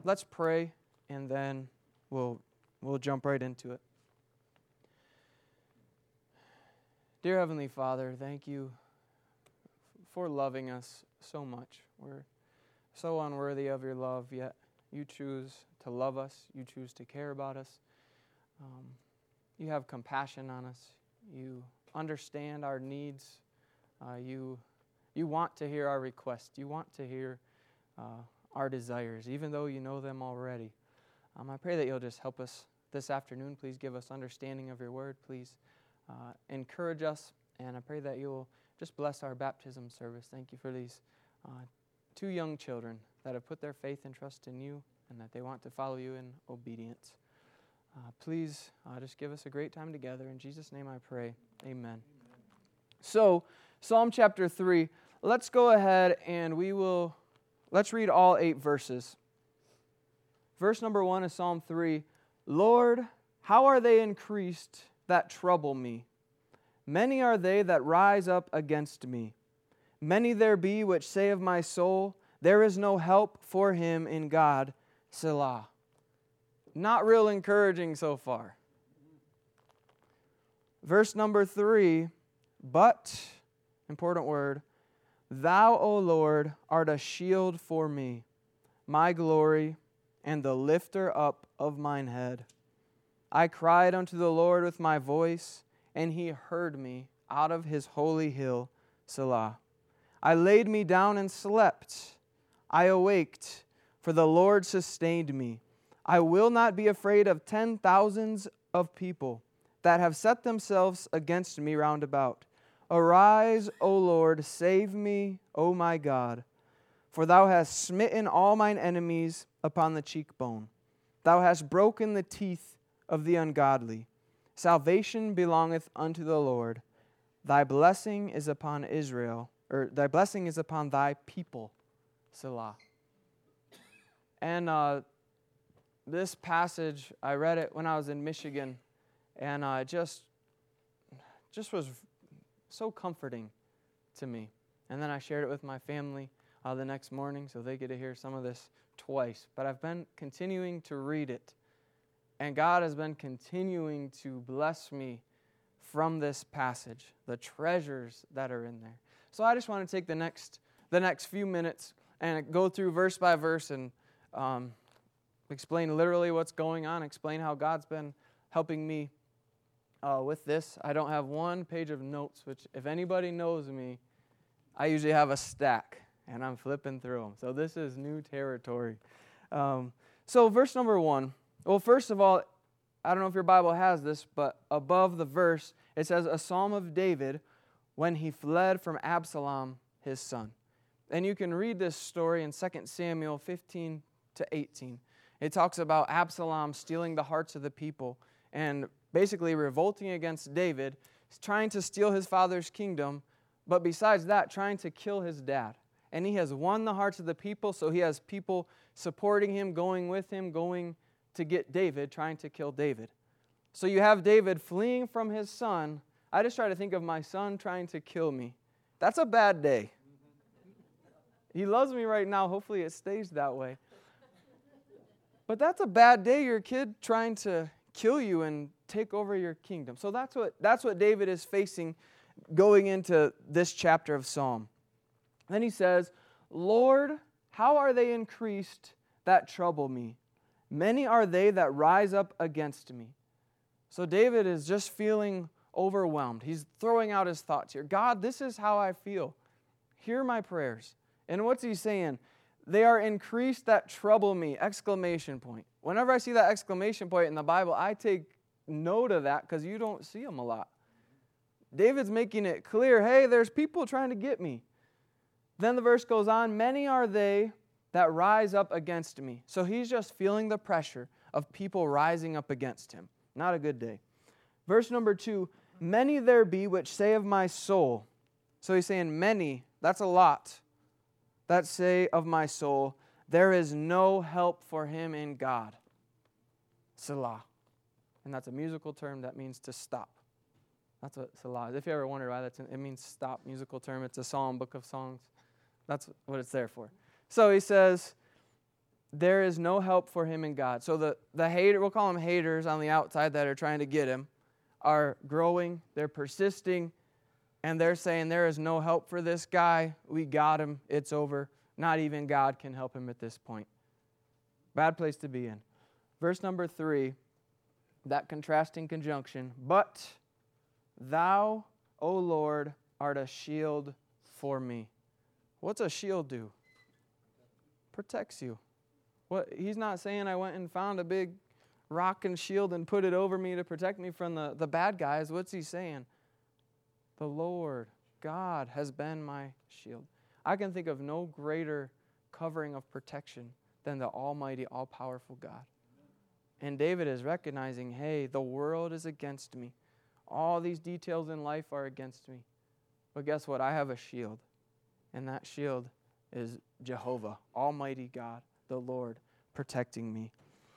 let's pray, and then we'll jump right into it. Dear Heavenly Father, thank you for loving us so much. We're so unworthy of your love, yet you choose to love us. You choose to care about us. You have compassion on us. You understand our needs. You want to hear our requests. You want to hear our desires, even though you know them already. I pray that you'll just help us this afternoon. Please give us understanding of your word. Please encourage us, and I pray that you'll just bless our baptism service. Thank you for these 2 young children that have put their faith and trust in you, and that they want to follow you in obedience. Please just give us a great time together. In Jesus' name I pray. Amen. So, Psalm chapter 3, let's go ahead and let's read all 8 verses. Verse number 1 is Psalm 3. Lord, how are they increased that trouble me? Many are they that rise up against me. Many there be which say of my soul, there is no help for him in God, Selah. Not real encouraging so far. Verse number 3, but, important word, Thou, O Lord, art a shield for me, my glory, and the lifter up of mine head. I cried unto the Lord with my voice, and he heard me out of his holy hill, Selah. I laid me down and slept. I awaked, for the Lord sustained me. I will not be afraid of 10,000s of people that have set themselves against me round about. Arise, O Lord, save me, O my God. For thou hast smitten all mine enemies upon the cheekbone. Thou hast broken the teeth of the ungodly. Salvation belongeth unto the Lord. Thy blessing is upon Israel, or thy blessing is upon thy people, Selah. And this passage, I read it when I was in Michigan, and it just was so comforting to me. And then I shared it with my family the next morning, so they get to hear some of this twice. But I've been continuing to read it, and God has been continuing to bless me from this passage, the treasures that are in there. So I just want to take the next few minutes and go through verse by verse and explain literally what's going on, explain how God's been helping me with this. I don't have one page of notes, which if anybody knows me, I usually have a stack, and I'm flipping through them. So this is new territory. So verse number 1. Well, first of all, I don't know if your Bible has this, but above the verse, it says, a psalm of David when he fled from Absalom, his son. And you can read this story in 2 Samuel 15 to 18. It talks about Absalom stealing the hearts of the people and basically revolting against David, trying to steal his father's kingdom, but besides that, trying to kill his dad. And he has won the hearts of the people, so he has people supporting him, going with him, going to get David, trying to kill David. So you have David fleeing from his son. I just try to think of my son trying to kill me. That's a bad day. He loves me right now. Hopefully it stays that way. But that's a bad day, your kid trying to kill you and take over your kingdom. So that's what David is facing going into this chapter of Psalm. Then he says, Lord, how are they increased that trouble me? Many are they that rise up against me. So David is just feeling overwhelmed. He's throwing out his thoughts here. God, this is how I feel. Hear my prayers. And what's he saying? They are increased that trouble me, exclamation point. Whenever I see that exclamation point in the Bible, I take note of that because you don't see them a lot. David's making it clear, hey, there's people trying to get me. Then the verse goes on, many are they that rise up against me. So he's just feeling the pressure of people rising up against him. Not a good day. Verse number 2, many there be which say of my soul. So he's saying many, that's a lot, that say of my soul, there is no help for him in God. Selah. And that's a musical term that means to stop. That's what Selah is. If you ever wondered why it means stop, musical term. It's a psalm, book of songs. That's what it's there for. So he says, there is no help for him in God. So the hater, we'll call them haters on the outside that are trying to get him, are growing, they're persisting, and they're saying there is no help for this guy. We got him. It's over. Not even God can help him at this point. Bad place to be in. Verse number 3, that contrasting conjunction. But thou, O Lord, art a shield for me. What's a shield do? Protects you. What he's not saying I went and found a big rock and shield and put it over me to protect me from the bad guys. What's he saying? The Lord, God, has been my shield. I can think of no greater covering of protection than the almighty, all-powerful God. And David is recognizing, hey, the world is against me. All these details in life are against me. But guess what? I have a shield. And that shield is Jehovah, Almighty God, the Lord, protecting me.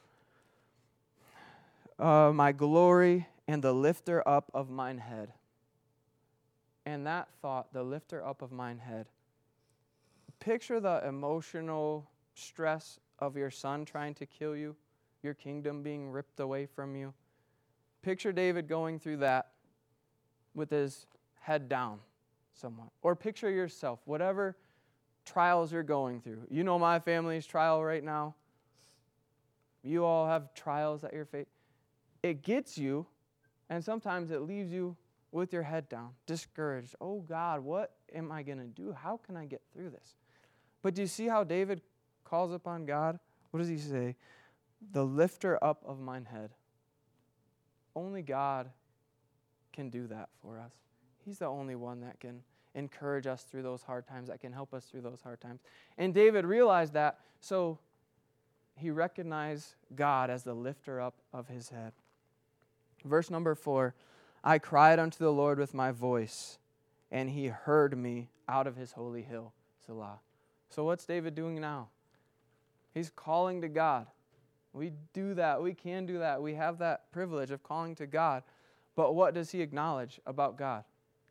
My glory and the lifter up of mine head. And that thought, the lifter up of mine head. Picture the emotional stress of your son trying to kill you, your kingdom being ripped away from you. Picture David going through that with his head down somewhat. Or picture yourself, whatever trials you're going through. You know my family's trial right now. You all have trials that you're facing. It gets you, and sometimes it leaves you with your head down, discouraged. Oh God, what am I going to do? How can I get through this? But do you see how David calls upon God? What does he say? The lifter up of mine head. Only God can do that for us. He's the only one that can encourage us through those hard times, that can help us through those hard times. And David realized that, so he recognized God as the lifter up of his head. Verse number 4, I cried unto the Lord with my voice, and he heard me out of his holy hill, Selah. So what's David doing now? He's calling to God. We do that. We can do that. We have that privilege of calling to God. But what does he acknowledge about God?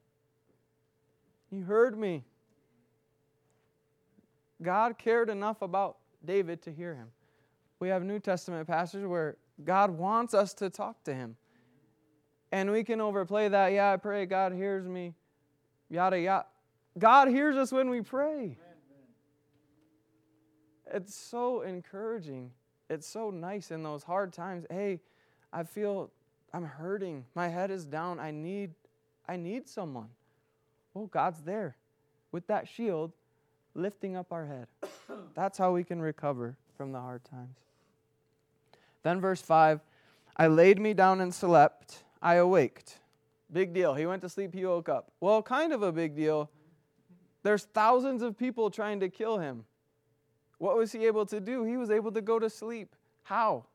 He heard me. God cared enough about David to hear him. We have New Testament passages where God wants us to talk to him. And we can overplay that. Yeah, I pray God hears me. Yada, yada. God hears us when we pray. It's so encouraging. It's so nice in those hard times. Hey, I feel I'm hurting. My head is down. I need someone. Oh, God's there with that shield lifting up our head. That's how we can recover from the hard times. Then verse 5, I laid me down and slept. I awaked. Big deal. He went to sleep, he woke up. Well, kind of a big deal. There's thousands of people trying to kill him. What was he able to do? He was able to go to sleep. How?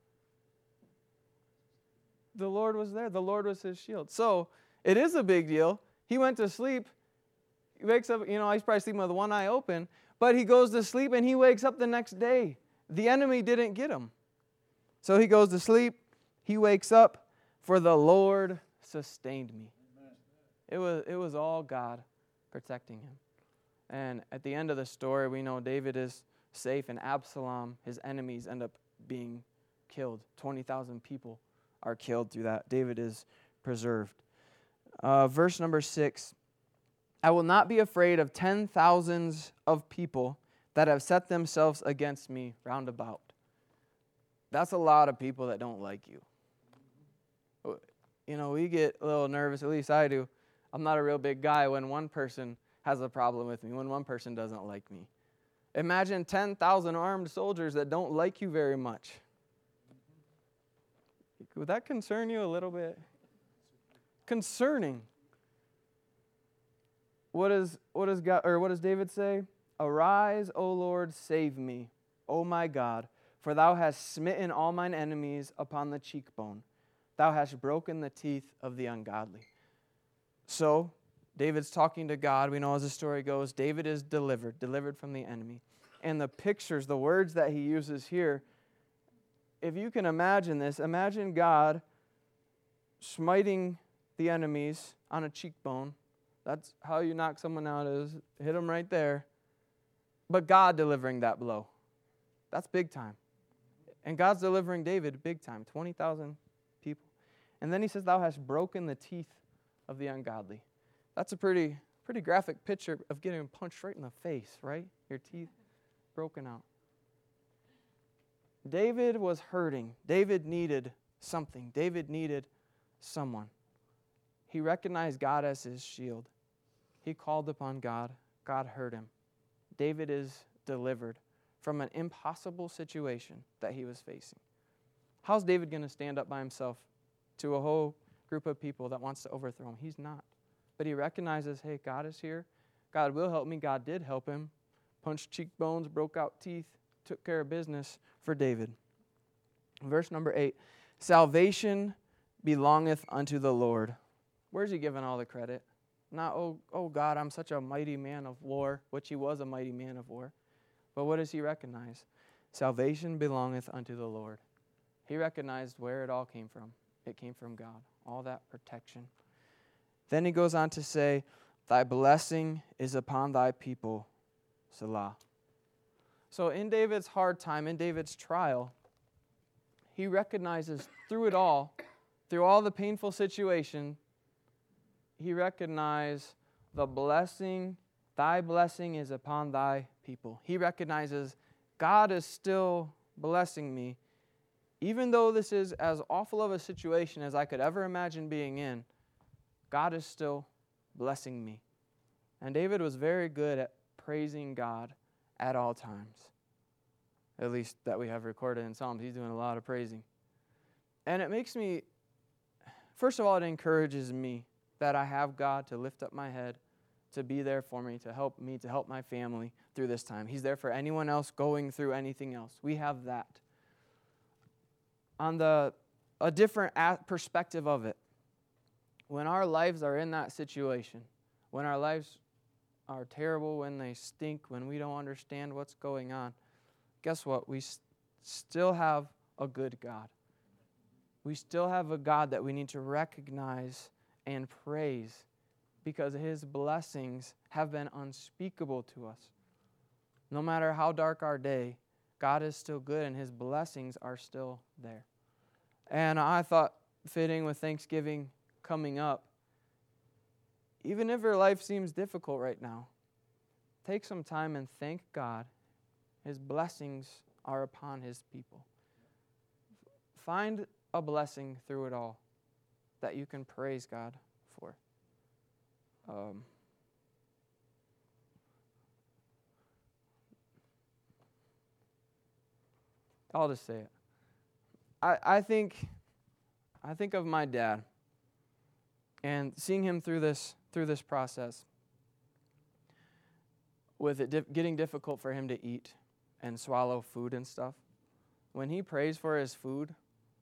The Lord was there. The Lord was his shield. So it is a big deal. He went to sleep. He wakes up, he's probably sleeping with one eye open, but he goes to sleep and he wakes up the next day. The enemy didn't get him. So he goes to sleep. He wakes up, for the Lord sustained me. Amen. It was all God protecting him. And at the end of the story, we know David is safe, and Absalom, his enemies, end up being killed. 20,000 people are killed through that. David is preserved. Verse number 6, I will not be afraid of 10,000s of people that have set themselves against me round about. That's a lot of people that don't like you. We get a little nervous, at least I do. I'm not a real big guy when one person has a problem with me, when one person doesn't like me. Imagine 10,000 armed soldiers that don't like you very much. Would that concern you a little bit? Concerning. What does David say? Arise, O Lord, save me, O my God, for thou hast smitten all mine enemies upon the cheekbone. Thou hast broken the teeth of the ungodly. So, David's talking to God. We know as the story goes, David is delivered from the enemy. And the pictures, the words that he uses here, if you can imagine this, imagine God smiting the enemies on a cheekbone. That's how you knock someone out, is hit them right there. But God delivering that blow. That's big time. And God's delivering David big time, 20,000 people. And then he says, thou hast broken the teeth of the ungodly. That's a pretty graphic picture of getting punched right in the face, right? Your teeth broken out. David was hurting. David needed something. David needed someone. He recognized God as his shield. He called upon God. God heard him. David is delivered from an impossible situation that he was facing. How's David going to stand up by himself to a whole group of people that wants to overthrow him? He's not. But he recognizes, hey, God is here. God will help me. God did help him. Punched cheekbones, broke out teeth, took care of business for David. Verse number 8, salvation belongeth unto the Lord. Where's he giving all the credit? Not, oh God, I'm such a mighty man of war, which he was a mighty man of war. But what does he recognize? Salvation belongeth unto the Lord. He recognized where it all came from. It came from God, all that protection. Then he goes on to say, thy blessing is upon thy people, Selah. So in David's hard time, in David's trial, he recognizes through it all, through all the painful situation, he recognized the blessing, thy blessing is upon thy people. He recognizes God is still blessing me. Even though this is as awful of a situation as I could ever imagine being in, God is still blessing me. And David was very good at praising God at all times. At least that we have recorded in Psalms. He's doing a lot of praising. And it makes me, first of all, it encourages me that I have God to lift up my head, to be there for me, to help my family through this time. He's there for anyone else going through anything else. We have that. On a different perspective of it, when our lives are in that situation, when our lives are terrible, when they stink, when we don't understand what's going on, guess what? We still have a good God. We still have a God that we need to recognize and praise because his blessings have been unspeakable to us. No matter how dark our day, God is still good and his blessings are still there. And I thought, fitting with Thanksgiving coming up, even if your life seems difficult right now, take some time and thank God. His blessings are upon his people. Find a blessing through it all that you can praise God for. I'll just say it. I think of my dad and seeing him through this process, with it getting difficult for him to eat and swallow food and stuff. When he prays for his food,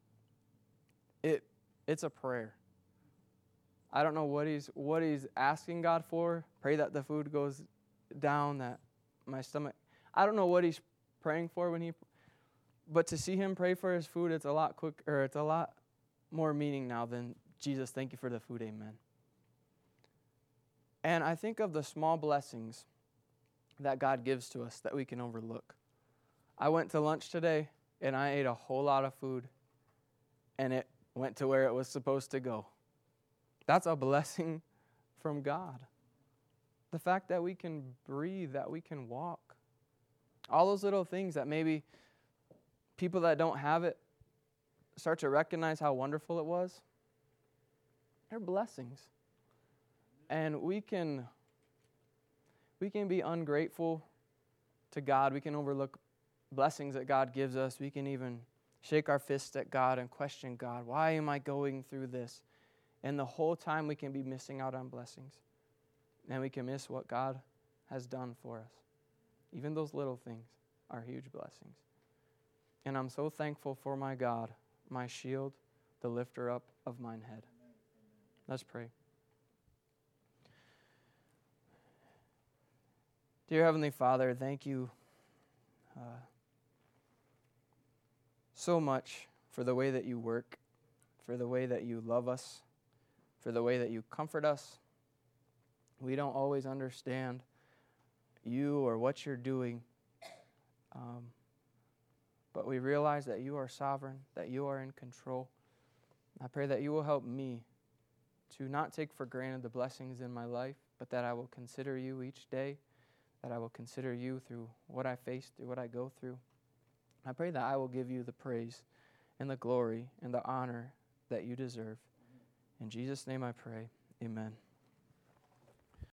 it's a prayer. I don't know what he's asking God for. Pray that the food goes down, that my stomach. I don't know what he's praying for but to see him pray for his food, it's a lot more meaning now than Jesus, thank you for the food, amen. And I think of the small blessings that God gives to us that we can overlook. I went to lunch today and I ate a whole lot of food and it went to where it was supposed to go. That's a blessing from God. The fact that we can breathe, that we can walk. All those little things that maybe people that don't have it start to recognize how wonderful it was. They're blessings. And we can be ungrateful to God. We can overlook blessings that God gives us. We can even shake our fists at God and question God. Why am I going through this? And the whole time we can be missing out on blessings. And we can miss what God has done for us. Even those little things are huge blessings. And I'm so thankful for my God, my shield, the lifter up of mine head. Let's pray. Dear Heavenly Father, thank you so much for the way that you work, for the way that you love us, for the way that you comfort us. We don't always understand you or what you're doing, but we realize that you are sovereign, that you are in control. I pray that you will help me to not take for granted the blessings in my life, but that I will consider you each day, that I will consider you through what I face, through what I go through. I pray that I will give you the praise and the glory and the honor that you deserve. In Jesus' name I pray, amen.